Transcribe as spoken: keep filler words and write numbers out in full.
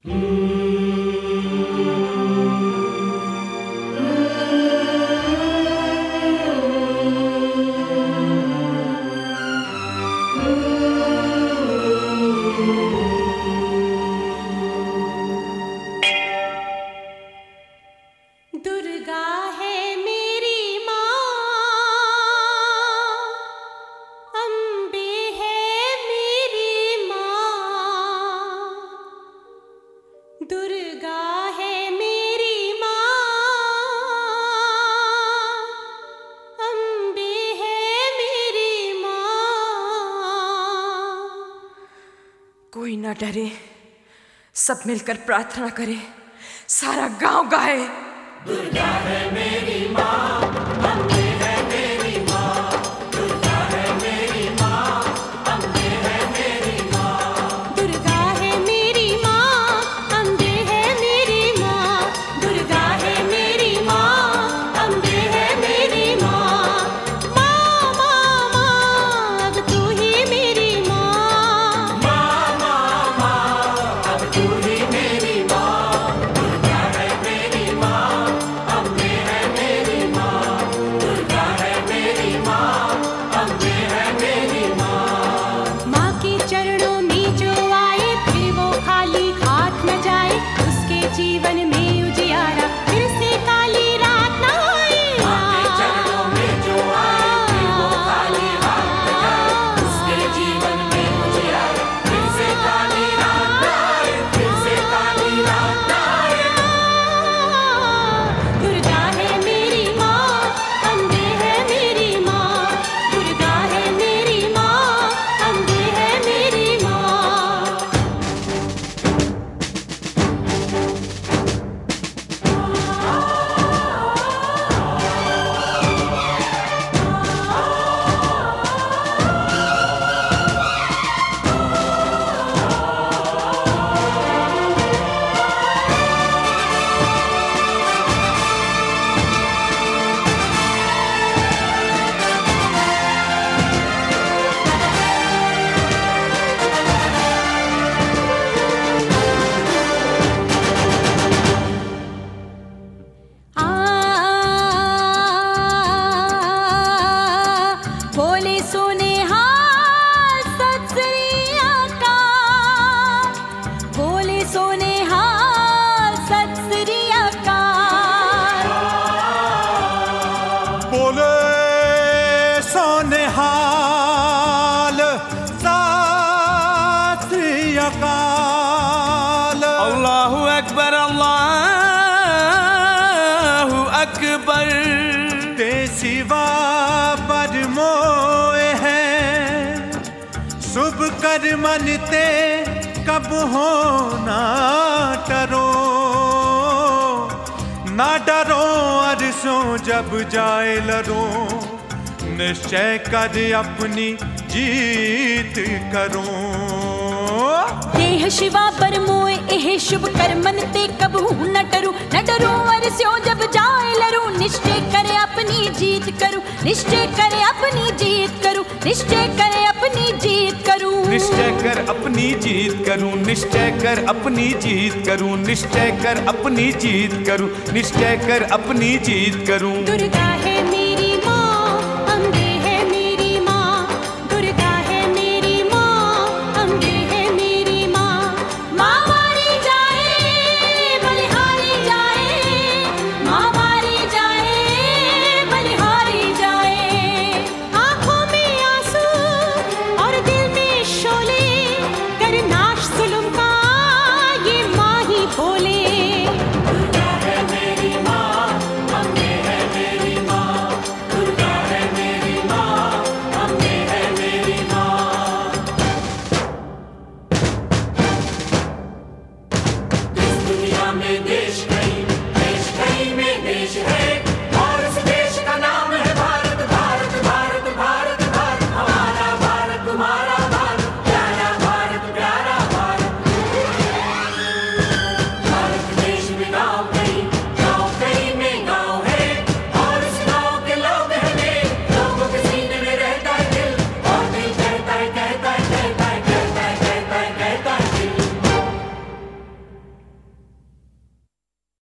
दुर्गा है मेरी माँ, अम्बे है मेरी माँ। दुर्गा है मेरी माँ, अम्बे है मेरी माँ। कोई ना डरे, सब मिलकर प्रार्थना करें, सारा गांव गाए। दुर्गा है मेरी माँ, अम्बे है मेरी माँ। दुर्गा है मेरी माँ, अम्बे है मेरी माँ। दुर्गा है मेरी माँ, अम्बे है मेरी माँ। दुर्गा है मेरी माँ, अम्बे है मेरी माँ। माँ माँ माँ, अब तू ही मेरी माँ। माँ माँ माँ, अब तू ही मेरी माँ। दुर्गा है मेरी माँ, अम्बे है मेरी माँ। दुर्गा है मेरी माँ, अम्बे है मेरी माँ। माँ के चरणों में जो आए, फिर वो खाली हाथ न जाए। उसके जीवन में उजियारा, फिर से काली रात न आए। माँ के चरणों में जो आए, फिर वो खाली हाथ न जाए। उसके जीवन में उजियारा, फिर से काली रात न आए। फिर से काली रात न आए। दुर्गा है मेरी माँ, अम्बे है मेरी माँ। दुर्गा है मेरी माँ, अम्बे है मेरी माँ। आ बोले सोने हाल सत श्री अकाल। बोले सोने हाल सत श्री अकाल। बोले सोनेहाल सत श्री अकाल। अल्लाहु अकबर, अल्लाहु अकबर। ते सिवा पर मोए हैं, शुभ कर मनते कब हो ना डरो। ना डरो अरसों जब जाए लरो, निश्चय कर अपनी जीत करो। देह शिवा पर मोए एह शुभ कर मन ते कब हूँ न डरू। न डरू अरस्यों जब जाए लरू, निश्चय करे अपनी जीत करूँ। निश्चय करे अपनी जीत करूँ। निश्चय करे अपनी जीत करूँ। निश्चय कर अपनी जीत करूं, निश्चय कर अपनी जीत करूं। निश्चय कर अपनी जीत करूं, निश्चय कर अपनी जीत करूं। दुर्गा है मेरी माँ, अम्बे है मेरी माँ। दुर्गा है मेरी माँ, अम्बे है मेरी माँ। माँ मारी जाए, बलिहारी जाए। माँ मारी जाए, बलिहारी जाए। आँखों में आंसू और दिल में शोले, कर नाश जुल्म का ये माँ ही बोले। दुर्गा है मेरी माँ, अम्बे है मेरी माँ। दुर्गा है मेरी माँ, अम्बे है मेरी माँ। इस दुनिया में